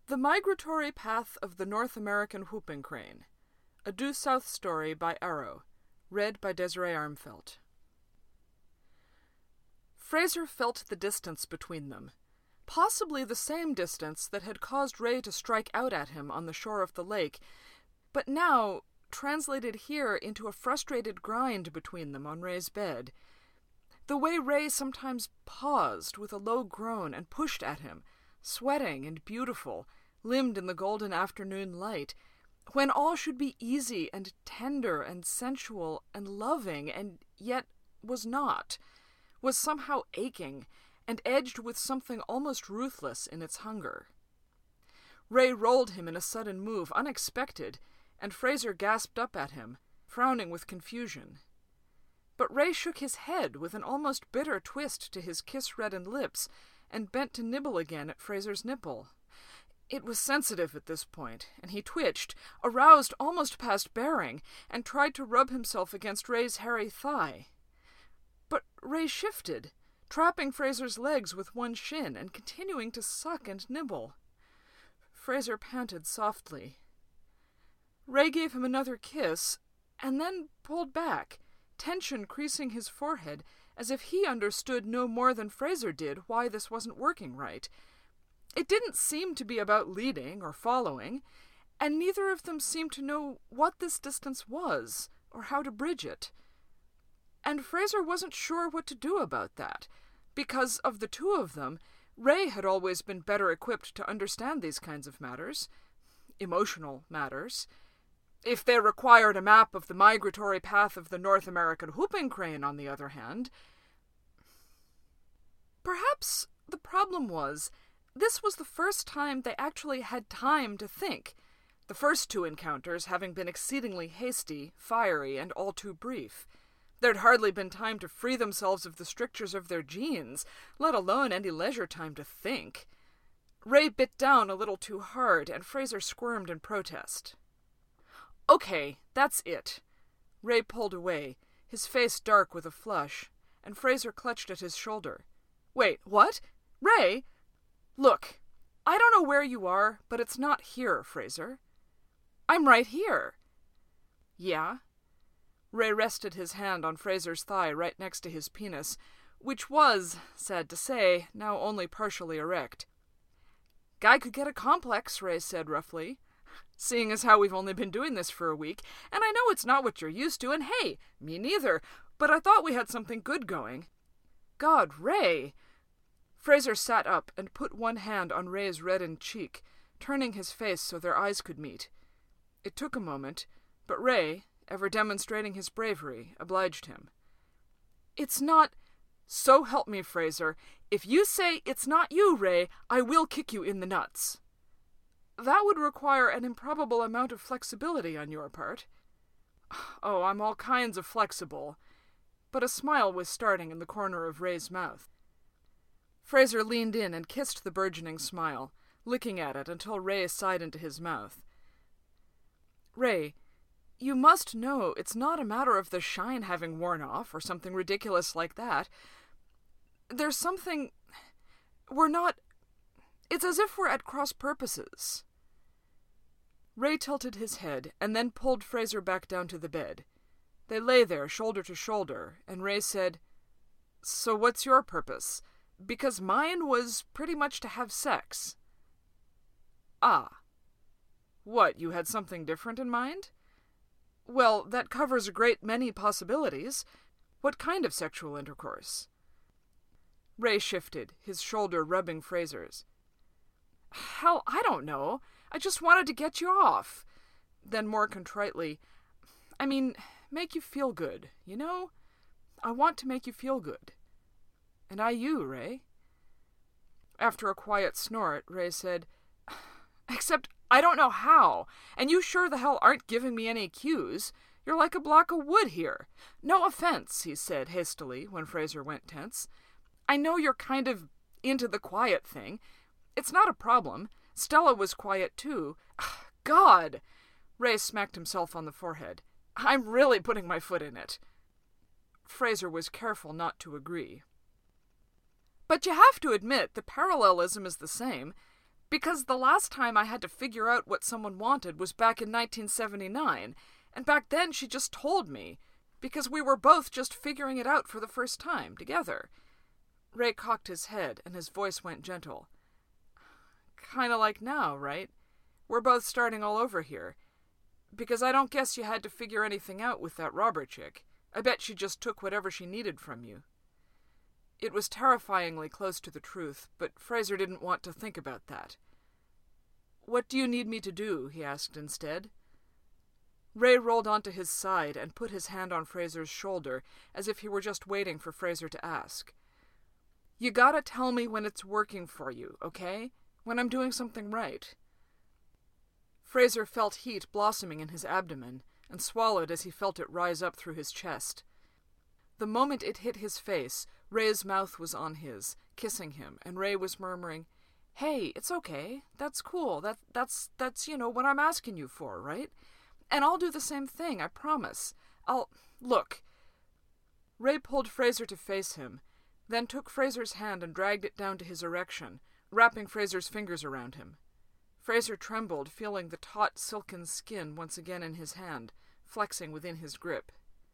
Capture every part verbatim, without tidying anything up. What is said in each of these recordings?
The Migratory Path of the North American Whooping Crane. A Due South Story by Arrow. Read by Desiree Armfeldt. Fraser felt the distance between them. Possibly the same distance that had caused Ray to strike out at him on the shore of the lake, but now translated here into a frustrated grind between them on Ray's bed. The way Ray sometimes paused with a low groan and pushed at him, sweating and beautiful, limned in the golden afternoon light, when all should be easy and tender and sensual and loving, and yet was not, was somehow aching, and edged with something almost ruthless in its hunger. Ray rolled him in a sudden move, unexpected, and Fraser gasped up at him, frowning with confusion. But Ray shook his head with an almost bitter twist to his kiss-reddened lips, and bent to nibble again at Fraser's nipple. It was sensitive at this point, and he twitched, aroused almost past bearing, and tried to rub himself against Ray's hairy thigh. But Ray shifted, trapping Fraser's legs with one shin and continuing to suck and nibble. Fraser panted softly. Ray gave him another kiss, and then pulled back, tension creasing his forehead, as if he understood no more than Fraser did why this wasn't working right. It didn't seem to be about leading or following, and neither of them seemed to know what this distance was, or how to bridge it. And Fraser wasn't sure what to do about that, because of the two of them, Ray had always been better equipped to understand these kinds of matters, emotional matters. If they required a map of the migratory path of the North American whooping crane, on the other hand. Perhaps the problem was, this was the first time they actually had time to think, the first two encounters having been exceedingly hasty, fiery, and all too brief. There'd hardly been time to free themselves of the strictures of their genes, let alone any leisure time to think. Ray bit down a little too hard, and Fraser squirmed in protest. Okay, that's it. Ray pulled away, his face dark with a flush, and Fraser clutched at his shoulder. Wait, what? Ray? Look, I don't know where you are, but it's not here, Fraser. I'm right here. Yeah? Ray rested his hand on Fraser's thigh right next to his penis, which was, sad to say, now only partially erect. Guy could get a complex, Ray said roughly, seeing as how we've only been doing this for a week, and I know it's not what you're used to, and hey, me neither, but I thought we had something good going. God, Ray! Fraser sat up and put one hand on Ray's reddened cheek, turning his face so their eyes could meet. It took a moment, but Ray, ever demonstrating his bravery, obliged him. It's not... So help me, Fraser. If you say it's not you, Ray, I will kick you in the nuts. That would require an improbable amount of flexibility on your part. Oh, I'm all kinds of flexible. But a smile was starting in the corner of Ray's mouth. Fraser leaned in and kissed the burgeoning smile, licking at it until Ray sighed into his mouth. Ray, you must know it's not a matter of the shine having worn off or something ridiculous like that. There's something... We're not... It's as if we're at cross purposes. Ray tilted his head and then pulled Fraser back down to the bed. They lay there, shoulder to shoulder, and Ray said, So what's your purpose? Because mine was pretty much to have sex. Ah. What, you had something different in mind? Well, that covers a great many possibilities. What kind of sexual intercourse? Ray shifted, his shoulder rubbing Fraser's. Hell, I don't know. I just wanted to get you off. Then more contritely, I mean, make you feel good, you know? I want to make you feel good. And I you, Ray. After a quiet snort, Ray said, Except I don't know how, and you sure the hell aren't giving me any cues. You're like a block of wood here. No offense, he said hastily when Fraser went tense. I know you're kind of into the quiet thing. It's not a problem. Stella was quiet too. God! Ray smacked himself on the forehead. I'm really putting my foot in it. Fraser was careful not to agree. But you have to admit the parallelism is the same. Because the last time I had to figure out what someone wanted was back in nineteen seventy-nine, and back then she just told me, because we were both just figuring it out for the first time, together. Ray cocked his head, and his voice went gentle. Kinda like now, right? We're both starting all over here. Because I don't guess you had to figure anything out with that robber chick. I bet she just took whatever she needed from you. It was terrifyingly close to the truth, but Fraser didn't want to think about that. What do you need me to do? He asked instead. Ray rolled onto his side and put his hand on Fraser's shoulder, as if he were just waiting for Fraser to ask. You gotta tell me when it's working for you, okay? When I'm doing something right. Fraser felt heat blossoming in his abdomen, and swallowed as he felt it rise up through his chest. The moment it hit his face, Ray's mouth was on his, kissing him, and Ray was murmuring, Hey, it's okay. That's cool. That, that's, that's, you know, what I'm asking you for, right? And I'll do the same thing, I promise. I'll... Look. Ray pulled Fraser to face him, then took Fraser's hand and dragged it down to his erection, wrapping Fraser's fingers around him. Fraser trembled, feeling the taut, silken skin once again in his hand, flexing within his grip.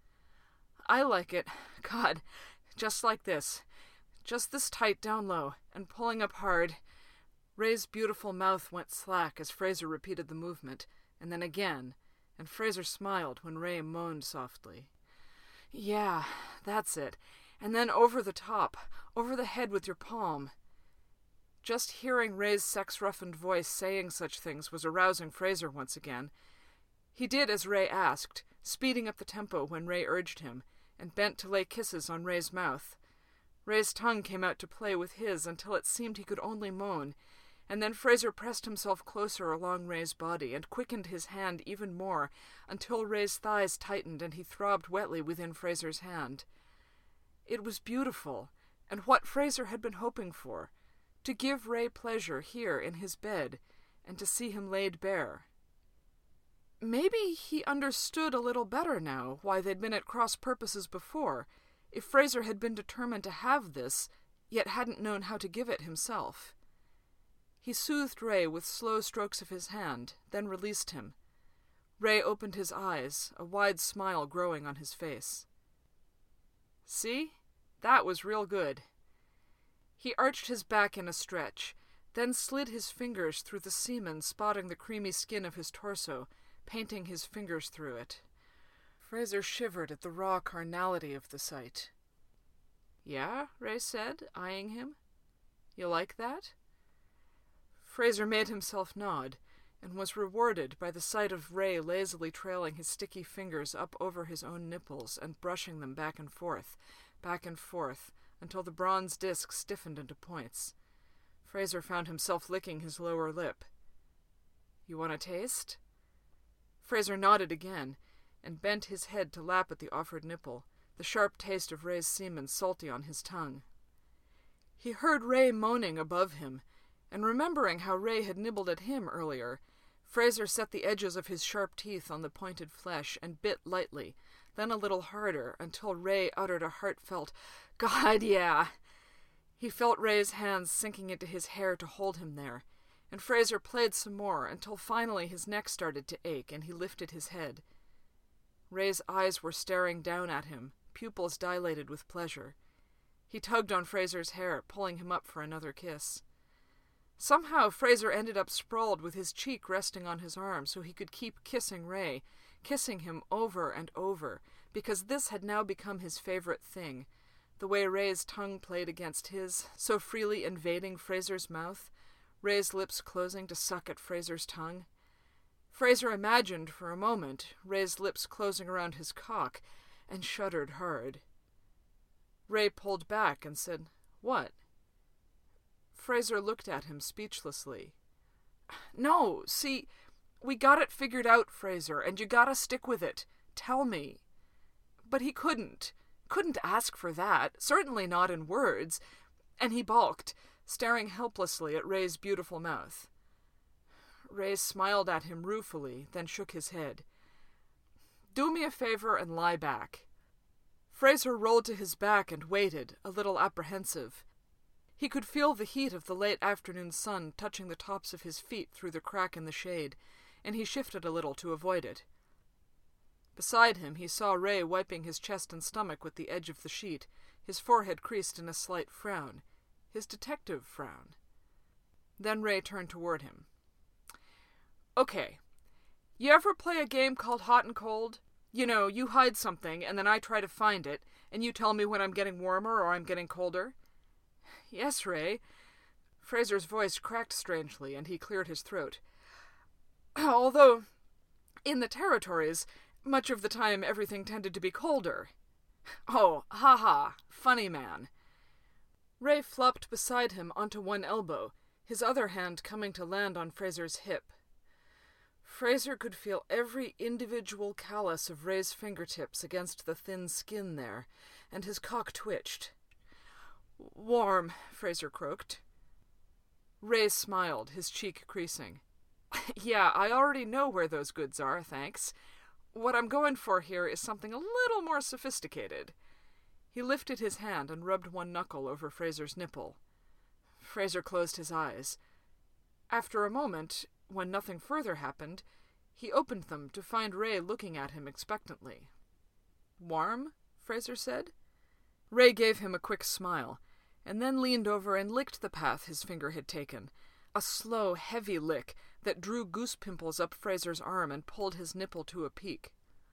I like it. God, just like this. Just this tight down low, and pulling up hard. Ray's beautiful mouth went slack as Fraser repeated the movement, and then again, and Fraser smiled when Ray moaned softly. Yeah, that's it. And then over the top, over the head with your palm. Just hearing Ray's sex-roughened voice saying such things was arousing Fraser once again. He did as Ray asked, speeding up the tempo when Ray urged him, and bent to lay kisses on Ray's mouth. Ray's tongue came out to play with his until it seemed he could only moan, and then Fraser pressed himself closer along Ray's body and quickened his hand even more until Ray's thighs tightened and he throbbed wetly within Fraser's hand. It was beautiful, and what Fraser had been hoping for, to give Ray pleasure here in his bed, and to see him laid bare. Maybe he understood a little better now why they'd been at cross purposes before, if Fraser had been determined to have this, yet hadn't known how to give it himself. He soothed Ray with slow strokes of his hand, then released him. Ray opened his eyes, a wide smile growing on his face. See? That was real good. He arched his back in a stretch, then slid his fingers through the semen spotting the creamy skin of his torso, painting his fingers through it. Fraser shivered at the raw carnality of the sight. Yeah, Ray said, eyeing him. You like that? Fraser made himself nod, and was rewarded by the sight of Ray lazily trailing his sticky fingers up over his own nipples and brushing them back and forth, back and forth, until the bronze disc stiffened into points. Fraser found himself licking his lower lip. You want a taste? Fraser nodded again, and bent his head to lap at the offered nipple, the sharp taste of Ray's semen salty on his tongue. He heard Ray moaning above him, and remembering how Ray had nibbled at him earlier, Fraser set the edges of his sharp teeth on the pointed flesh and bit lightly, then a little harder, until Ray uttered a heartfelt, God, yeah! He felt Ray's hands sinking into his hair to hold him there, and Fraser played some more until finally his neck started to ache and he lifted his head. Ray's eyes were staring down at him, pupils dilated with pleasure. He tugged on Fraser's hair, pulling him up for another kiss. Somehow Fraser ended up sprawled with his cheek resting on his arm so he could keep kissing Ray, kissing him over and over, because this had now become his favorite thing, the way Ray's tongue played against his, so freely invading Fraser's mouth, Ray's lips closing to suck at Fraser's tongue. Fraser imagined for a moment Ray's lips closing around his cock, and shuddered hard. Ray pulled back and said, What? Fraser looked at him speechlessly. No, see, we got it figured out, Fraser, and you gotta stick with it. Tell me. But he couldn't. Couldn't ask for that, certainly not in words, and he balked, staring helplessly at Ray's beautiful mouth. Ray smiled at him ruefully, then shook his head. Do me a favor and lie back. Fraser rolled to his back and waited, a little apprehensive. He could feel the heat of the late afternoon sun touching the tops of his feet through the crack in the shade, and he shifted a little to avoid it. Beside him he saw Ray wiping his chest and stomach with the edge of the sheet, his forehead creased in a slight frown, his detective frown. Then Ray turned toward him. "Okay, you ever play a game called Hot and Cold? You know, you hide something, and then I try to find it, and you tell me when I'm getting warmer or I'm getting colder?" "Yes, Ray." Fraser's voice cracked strangely, and he cleared his throat. "Although, in the territories, much of the time everything tended to be colder." "Oh, ha-ha, funny man." Ray flopped beside him onto one elbow, his other hand coming to land on Fraser's hip. Fraser could feel every individual callus of Ray's fingertips against the thin skin there, and his cock twitched. "Warm," Fraser croaked. Ray smiled, his cheek creasing. "Yeah, I already know where those goods are, thanks. What I'm going for here is something a little more sophisticated." He lifted his hand and rubbed one knuckle over Fraser's nipple. Fraser closed his eyes. After a moment, when nothing further happened, he opened them to find Ray looking at him expectantly. "Warm?" Fraser said. Ray gave him a quick smile, and then leaned over and licked the path his finger had taken, a slow, heavy lick that drew goose pimples up Fraser's arm and pulled his nipple to a peak.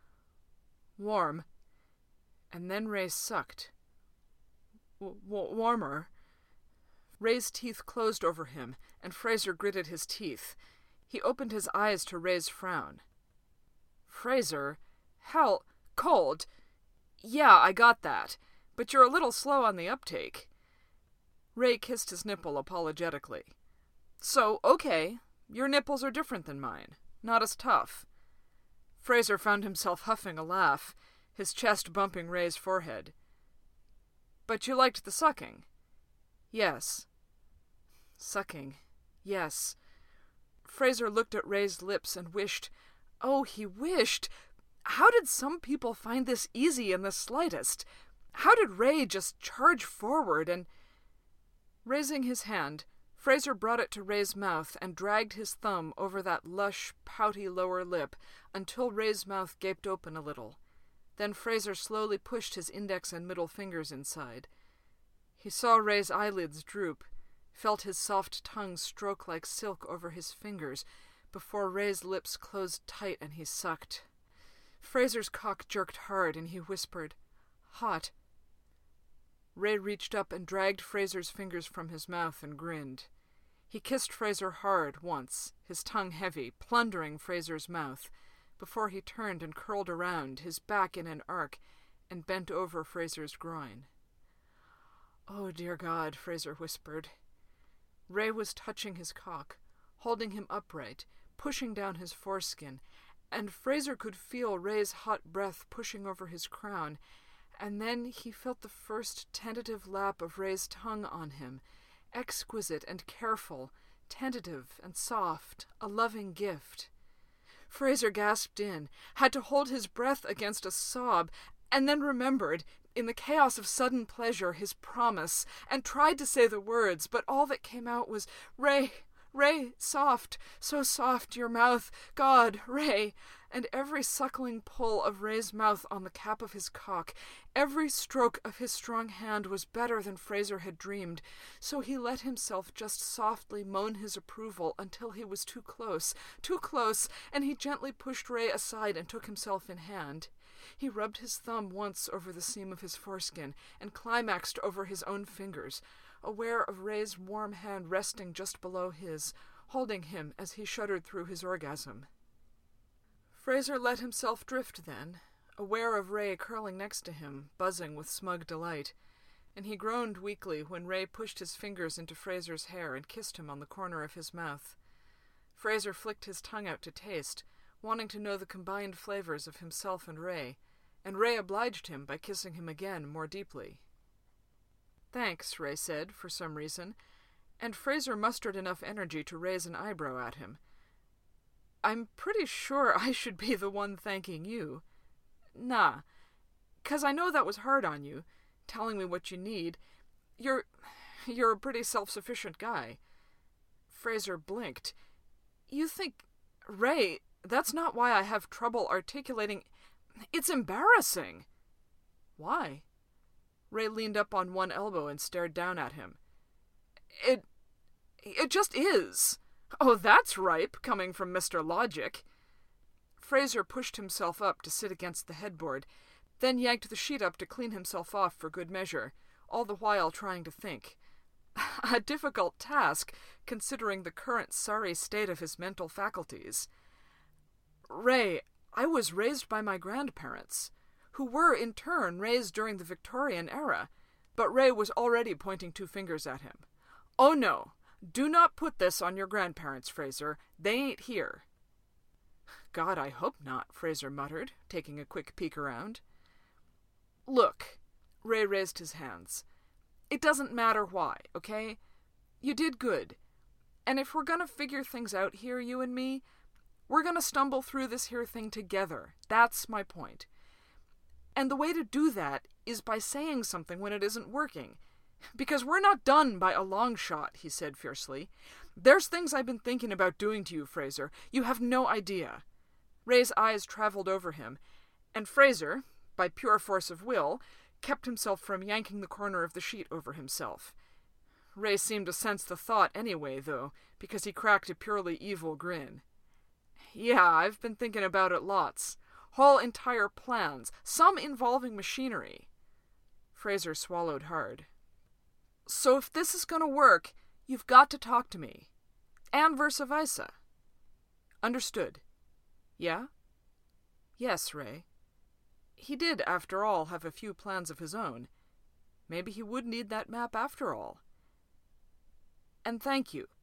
"Warm." And then Ray sucked. W- w- warmer. Ray's teeth closed over him, and Fraser gritted his teeth. He opened his eyes to Ray's frown. "Fraser, hell, cold. Yeah, I got that, but you're a little slow on the uptake." Ray kissed his nipple apologetically. "So, okay, your nipples are different than mine, not as tough." Fraser found himself huffing a laugh, his chest bumping Ray's forehead. "But you liked the sucking?" "Yes." Sucking. Yes. Fraser looked at Ray's lips and wished, oh, he wished, how did some people find this easy in the slightest? How did Ray just charge forward and... Raising his hand, Fraser brought it to Ray's mouth and dragged his thumb over that lush, pouty lower lip until Ray's mouth gaped open a little. Then Fraser slowly pushed his index and middle fingers inside. He saw Ray's eyelids droop, felt his soft tongue stroke like silk over his fingers, before Ray's lips closed tight and he sucked. Fraser's cock jerked hard and he whispered, "Hot." Ray reached up and dragged Fraser's fingers from his mouth and grinned. He kissed Fraser hard once, his tongue heavy, plundering Fraser's mouth, before he turned and curled around, his back in an arc, and bent over Fraser's groin. "Oh, dear God," Fraser whispered. Ray was touching his cock, holding him upright, pushing down his foreskin, and Fraser could feel Ray's hot breath pushing over his crown, and then he felt the first tentative lap of Ray's tongue on him, exquisite and careful, tentative and soft, a loving gift. Fraser gasped in, had to hold his breath against a sob, and then remembered, in the chaos of sudden pleasure, his promise, and tried to say the words, but all that came out was, "Ray, Ray, soft, so soft, your mouth, God, Ray," and every suckling pull of Ray's mouth on the cap of his cock, every stroke of his strong hand was better than Fraser had dreamed, so he let himself just softly moan his approval until he was too close, too close, and he gently pushed Ray aside and took himself in hand. He rubbed his thumb once over the seam of his foreskin and climaxed over his own fingers, aware of Ray's warm hand resting just below his, holding him as he shuddered through his orgasm. Fraser let himself drift then, aware of Ray curling next to him, buzzing with smug delight, and he groaned weakly when Ray pushed his fingers into Fraser's hair and kissed him on the corner of his mouth. Fraser flicked his tongue out to taste, wanting to know the combined flavors of himself and Ray, and Ray obliged him by kissing him again more deeply. "Thanks," Ray said, for some reason, and Fraser mustered enough energy to raise an eyebrow at him. "I'm pretty sure I should be the one thanking you." "Nah, 'cause I know that was hard on you, telling me what you need. You're... You're a pretty self-sufficient guy. Fraser blinked. You think... Ray, that's not why I have trouble articulating... It's embarrassing. Why? Ray leaned up on one elbow and stared down at him. It... It just is. Oh, that's ripe, coming from Mister Logic. Fraser pushed himself up to sit against the headboard, then yanked the sheet up to clean himself off for good measure, all the while trying to think. A difficult task, considering the current sorry state of his mental faculties. Ray, I was raised by my grandparents, who were, in turn, raised during the Victorian era, but Ray was already pointing two fingers at him. Oh no, do not put this on your grandparents, Fraser. They ain't here. God, I hope not, Fraser muttered, taking a quick peek around. Look, Ray raised his hands. It doesn't matter why, okay? You did good. And if we're gonna figure things out here, you and me, we're gonna stumble through this here thing together. That's my point. And the way to do that is by saying something when it isn't working. Because we're not done by a long shot, he said fiercely. There's things I've been thinking about doing to you, Fraser. You have no idea. Ray's eyes traveled over him, and Fraser, by pure force of will, kept himself from yanking the corner of the sheet over himself. Ray seemed to sense the thought anyway, though, because he cracked a purely evil grin. Yeah, I've been thinking about it lots. Whole entire plans, some involving machinery. Fraser swallowed hard. So if this is going to work, you've got to talk to me. And vice versa. Understood. Yeah? Yes, Ray. He did, after all, have a few plans of his own. Maybe he would need that map after all. And thank you.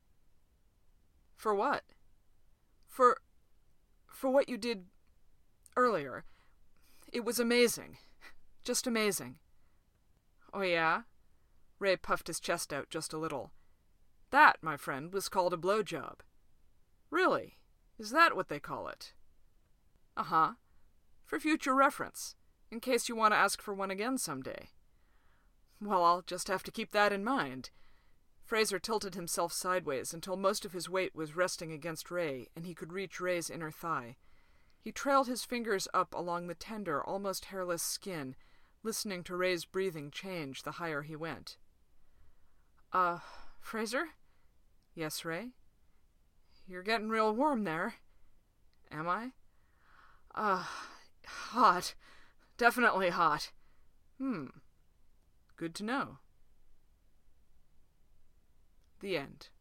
For what? For... for what you did... earlier. It was amazing. Just amazing. Oh, yeah? Ray puffed his chest out just a little. That, my friend, was called a blowjob. Really? Is that what they call it? Uh-huh. For future reference, in case you want to ask for one again someday. Well, I'll just have to keep that in mind. Fraser tilted himself sideways until most of his weight was resting against Ray and he could reach Ray's inner thigh. He trailed his fingers up along the tender, almost hairless skin, listening to Ray's breathing change the higher he went. Uh, Fraser? Yes, Ray? You're getting real warm there. Am I? Uh, hot. Definitely hot. Hmm. Good to know. The end.